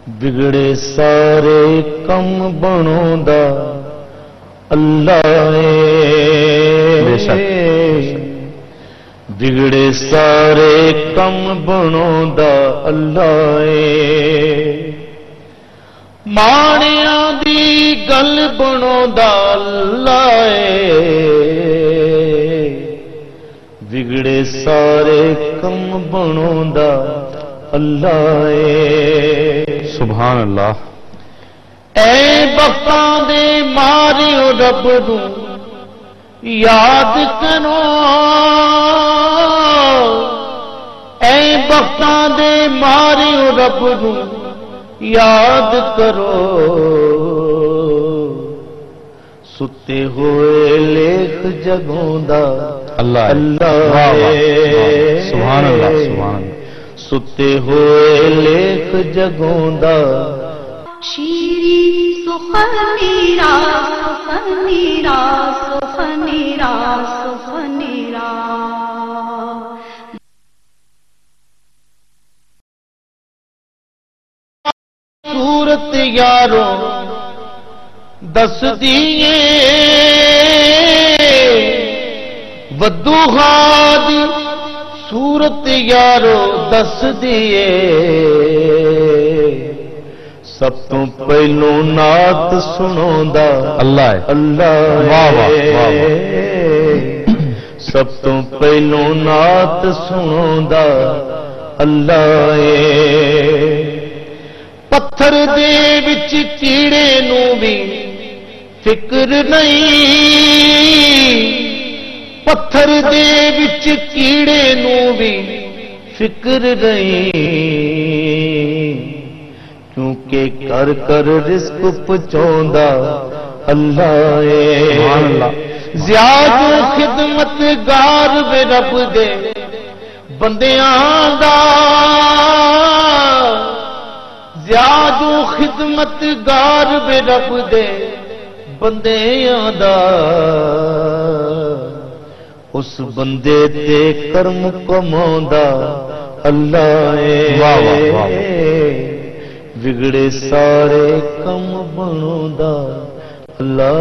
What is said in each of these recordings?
بگڑے سارے کم بناوندا اللہ بے شک بگڑے سارے کم بناوندا اللہ ماڑیاں دی گل بناوندا اللہ بگڑے سارے کم بناوندا اللہ سبحان اللہ اے بختاں دے ماریو رب نوں یاد کرو اے بختاں دے ماریو رب نوں یاد کرو ستے ہوئے لیکھ جگوں دا اللہ اللہ سبحان اللہ سبحان اللہ ستے ہوئے لیکھ جگوں دا شیری سخنیرا سخنیرا سخنیرا سخنیرا صورت یارو دس دیے ودو خادی صورت یارو دس دیے سب تو پہلو نعت سنوندا اللہ اللہ واہ واہ واہ سب تو پہلو نعت سنوندا اللہ پتھر دے وچ کیڑے نوں بھی فکر نہیں پتھر دے وچ کیڑے نوں بھی فکر نہیں کیونکہ کر کر رزق پہنچاوندا اللہ سبحان اللہ زیادہ خدمت گار وے رب دے بندیاں دا زیادہ خدمت گار وے رب دے بندیاں دا اس بندے تے کرم کماوندا اللہ واہ واہ واہ بگڑے سارے کم بناوندا اللہ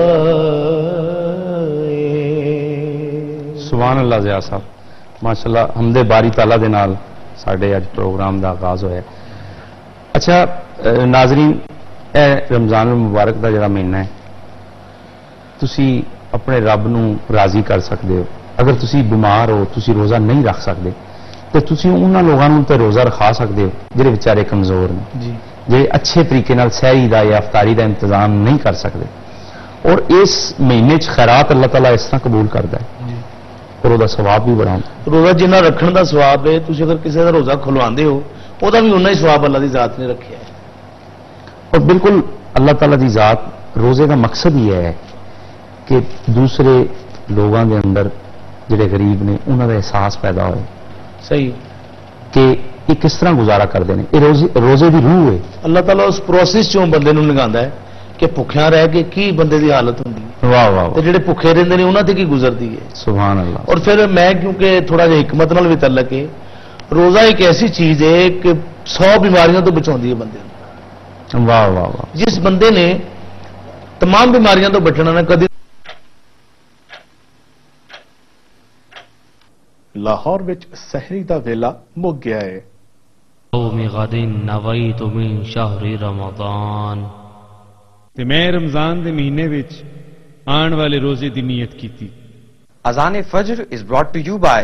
سبحان اللہ ضیاء صاحب ماشاءاللہ حمد باری تعالیٰ دے نال ساڈے اج پروگرام دا آغاز ہویا اچھا ناظرین اے رمضان المبارک دا جڑا مہینہ ہے تسی اپنے رب نو راضی کر سکتے ہو اگر تسی بیمار ہو تسی روزہ نہیں رکھ سکتے تو تسی انہاں لوگاں نوں تے روزہ رکھا سکتے ہو جڑے بیچارے کمزور نے جی جڑے اچھے طریقے نال سحری دا یا افطاری دا انتظام نہیں کر سکتے اور اس مہینے چ خیرات اللہ تعالیٰ اس طرح قبول کرتا ہے اور وہ ثواب بھی بڑھا روزہ جنہ رکھن دا ثواب ہے تسی اگر کسی دا روزہ کھلواندے ہو وہ بھی اُنہ ہی ثواب اللہ دی ذات نے رکھا ہے اور بالکل اللہ تعالیٰ دی ذات روزے کا مقصد یہ ہے کہ دوسرے لوگوں کے اندر جڑے غریب نے انہوں کا احساس پیدا ہوئے صحیح کہ یہ کس طرح گزارا کرتے ہیں یہ روزے کی روح ہے اللہ تعالیٰ اس پروسیس چوں بندے نوں لگاوندا ہے کہ بھکھیاں رہ کے کی بندے دی حالت ہوندی ہے واہ واہ تے جڑے بھکھے رہندے نے انہاں تے کی گزرتی ہے سبحان اللہ اور پھر میں کیونکہ تھوڑا جہا حکمت نال بھی تعلق ہے روزہ ایک ایسی چیز ہے کہ 100 بیماریاں تو بچاؤندی ہے بندے نوں واہ واہ واہ جس بندے نے تمام بیماریاں تو بچنا نہ کدی لاہور وچ سحری دا ویلا مک گیا ہے قوم غد نویت من شہر رمضان تے میں رمضان دے مہینے وچ آن والے روزے دی نیت کیتی Azan Fajr is brought to you by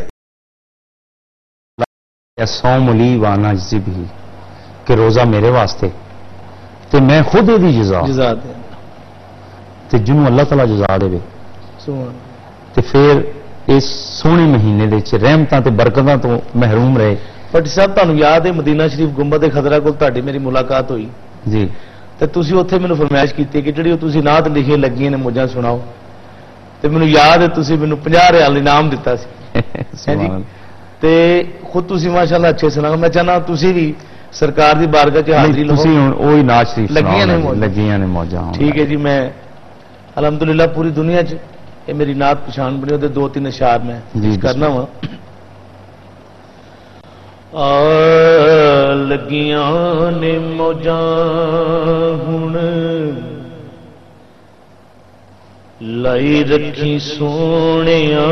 سوم لی وانا اجزی بھی کہ روزہ میرے واسطے تے میں خود دی جزا جزا دے تے جنوں اللہ تعالیٰ جزا دے سبحان تے پھر اس سونے مہینے دے وچ رحمتاں تے برکتاں تو محروم رہے بٹ صاحب تانوں یاد ہے مدینہ شریف گنبد خضرا کول تہاڈی میری ملاقات ہوئی جی تے تسی اوتھے مینوں فرمائش کیتی کہ جڑی تسی نعت لکھی لگی نے مجھے سناؤ تے مینوں یاد ہے تسی مینوں 50 ریال انعام دتا سی سبحان اللہ تے خود تسی ماشاءاللہ اچھے سنا میں چاہنا تسی بھی سرکار دی بارگاہ چ حاضری لو تسی ہن اوہی ناز شریف لگیاں نے سناؤ موجاں۔ لگیاں نے موجاں ٹھیک ہے جی میں الحمدللہ پوری دنیا چ یہ میری نعت پچھان بنی ہوتے 2-3 اشعار میں جی، کرنا وا لگیاں نے موجاں ہن لائی رکھی سونیاں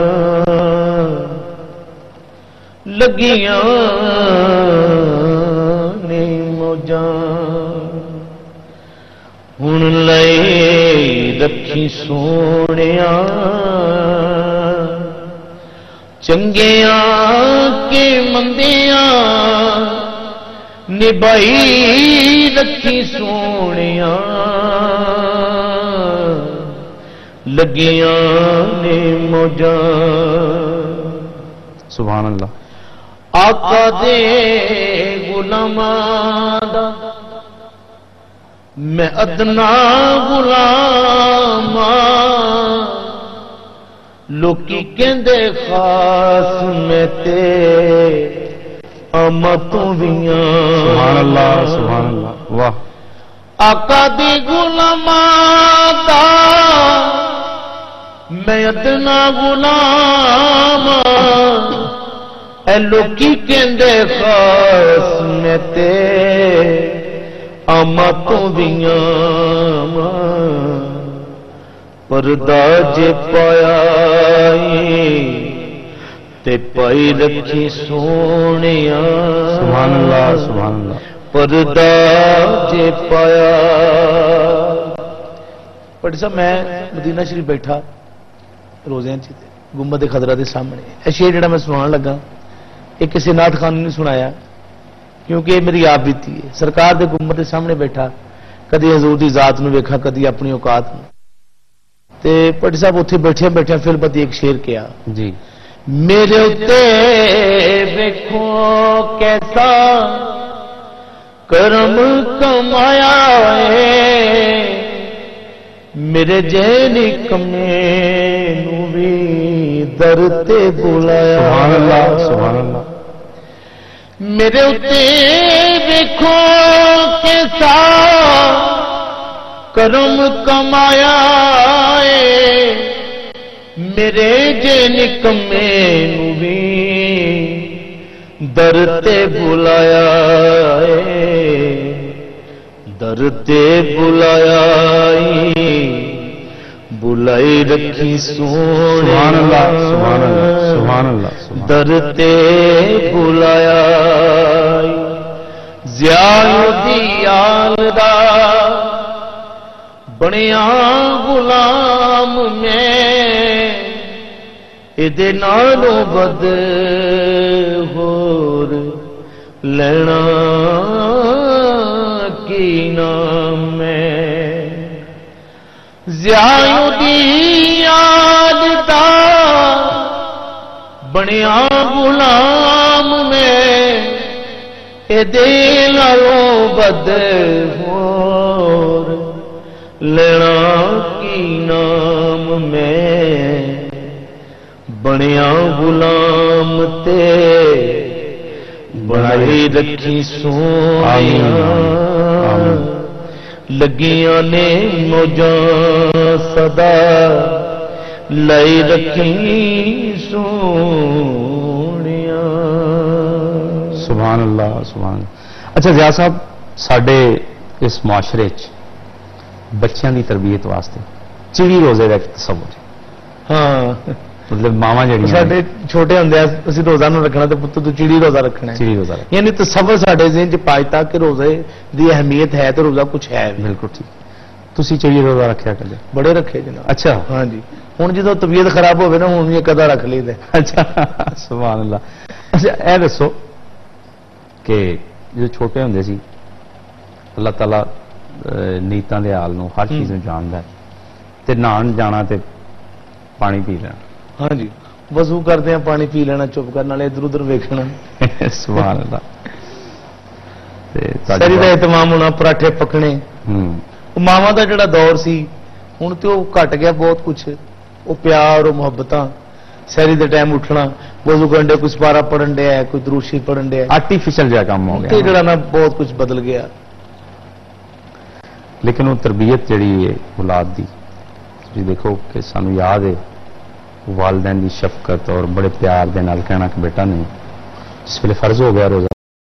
لگیاں نے موجاں ہن لائی رکھی سونیاں چنگیاں کے مندیاں نبھائی رکھی سونیاں لگیاں نے موجاں سبحان اللہ آقا دے غلاماں دا میں ادنا غلام لوکی کہندے خاص میں تے امتوں ویاں سبحان اللہ واہ آقا دی غلاماں دا میں ادنا غلام اے لوکی کہندے خاص میں تے امتوں ویاں پردہ جے پایا تے پائی رکھی سونیاں سبحان اللہ پردہ جے پایا پڑھ صاحب میں مدینہ شریف بیٹھا روزے گنبد خضرا دے سامنے اے شعر جڑا میں سنان لگا یہ کسی نعت خان نے نہیں سنایا کیونکہ یہ میری آپ بیتی ہے سرکار دے گنبد دے سامنے بیٹھا کدی حضور دی ذات نو ویکھا کدی اپنی اوقات نو تے پٹی صاحب اتنے بیٹھے بیٹھے فل پتی ایک شیر کیا جی میرے اتے ویکھو کیسا کرم کمایا ہے میرے جین کمے نو بھی در تے بلایا سبحان اللہ میرے اتے ویکھو کیسا کرم کمایا میرے جے نکمے نو بھی در تے بلایا در تے بلایا بلائی رکھی سبحان اللہ سبحان اللہ سبحان اللہ در تے بلایا زیادیال دا بنیا غلام میں ادے نالوں بد ہور لینا کی نام میں زیادی یاد دا بنیا غلام میں ادے نالوں بد ہور لینا کی نام میں بنیا غلام تے بنائی رکھی سونیاں لگیاں نے موجاں صدا لائی رکھی سونیاں سبحان اللہ سبحان اللہ اچھا ضیاء صاحب ساڈے اس معاشرے بچیاں دی تربیت واسطے چڑی روزے کا ایک تصور ہے ہاں مطلب ماواں جڑیاں ساڈے چھوٹے ہوندے اسی روزہ نہ رکھنا تے پتر تو چڑی روزہ رکھنا ہے چڑی روزہ رکھنا یعنی تصور ساڈے ذہن چ پاجتا کہ روزے دی اہمیت ہے تے روزہ کچھ ہے بالکل ٹھیک تسی چڑی روزہ رکھیا کدے بڑے رکھے جناب اچھا ہاں جی ہن جدوں طبیعت خراب ہوے نا ہن یہ کدا رکھ لئی دے اچھا سبحان اللہ اچھا اے دسو کہ جو چھوٹے ہوندے سی اللہ تعالیٰ نیتاں دے حال نو ہر چیز نو جاندا ہے تے نہان جانا تے پانی پی لینا ہاں جی وضو کردے ہیں پانی پی لینا چپ کرنا لے ادھر ادھر ویکھنا سبحان اللہ سری دا اہتمام ہونا پراٹھے پکنے ماواں دا جڑا دور سی ہن تے وہ گھٹ گیا بہت کچھ وہ پیار اور محبتاں سری دے ٹائم اٹھنا وضو کرن دے کوئی سپارہ پڑھن دے ہے کوئی درود شریف پڑھن دے ہے آرٹیفیشل جا کام ہو تے جڑا نا بہت کچھ بدل گیا لیکن وہ تربیت جڑی ہے اولاد دی جی دیکھو کہ سانو یاد ہے والدین دی شفقت اور بڑے پیار دے نال کہنا کہ بیٹا نہیں جس ویلے فرض ہو گیا روزہ